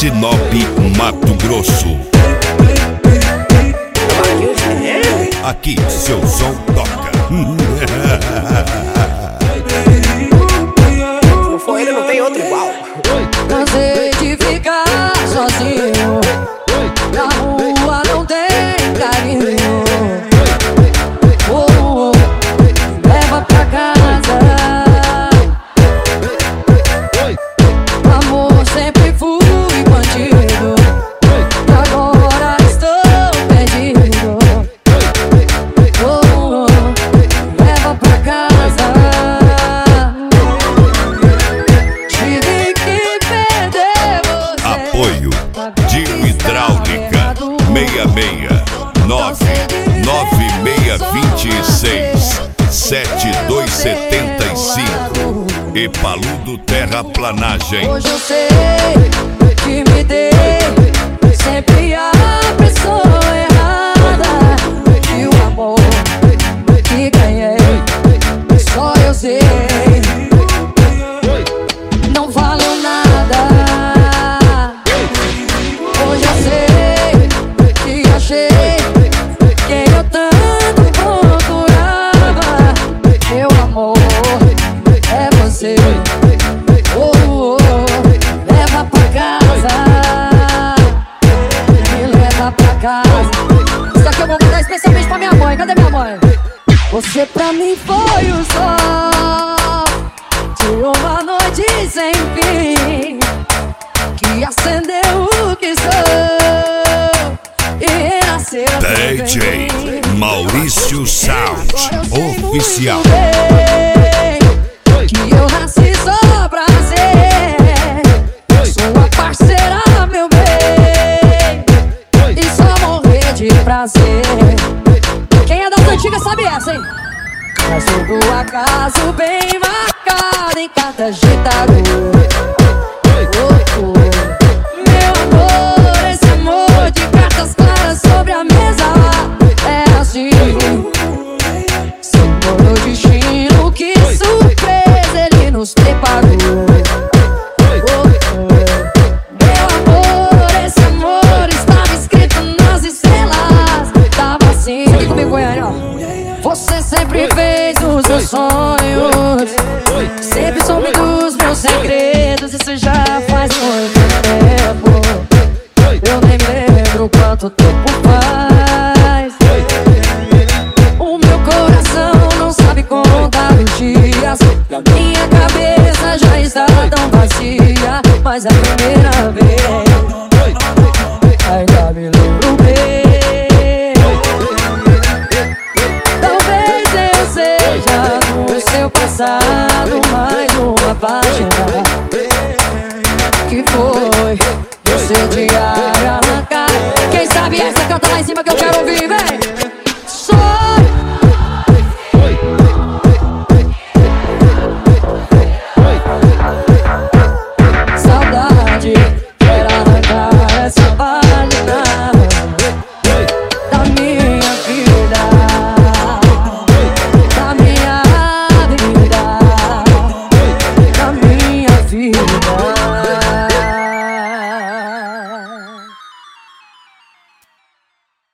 Sinop, Mato Grosso. Aqui seu som toca. Se for ele, não tem outro igual. Cansei de ficar sozinho. Na rua não tem carinho. Leva pra casa. Amor, sempre fui bandido. Agora estou perdido. Leva pra casa. Tive que perder você. Apoio Dio Hidráulica 669-9626-7275 e Paludo Terraplanagem. Hoje eu sei que me dei sempre a pessoa errada. E o amor que ganhei, só eu sei. Não falo nada. Hoje eu sei que achei quem eu tanto procurava. Meu amor é você. Leva pra casa. Me leva pra casa. Isso aqui eu vou mandar especialmente pra minha mãe. Cadê minha mãe? Você pra mim foi o sol de uma noite sem fim, que acendeu o que sou e renasceu. DJ Maurício Sound Oficial. Que eu nasci só pra ser sua parceira, meu bem, e só morrer de prazer. Quem é das antigas sabe essa, hein? Mas todo acaso bem marcado em cartas de tarô. Meu amor, esse amor de cartas claras sobre a mesa é assim. Símbolo do destino, que surpresa ele nos preparou. Meu amor, esse amor estava escrito nas estrelas. Tava assim, aqui comigo, Goiânia, ó. Você sempre fez os meus sonhos, sempre soube dos meus segredos. Isso já faz muito tempo. Eu nem me lembro quanto tempo faz. O meu coração não sabe contar os dias. A minha cabeça já está tão vazia. Mas a primeira vez ainda me lembro bem. Talvez eu seja no seu passado mais uma página que foi o seu diário arrancar. Quem sabe essa canta lá em cima que eu quero ouvir, vem!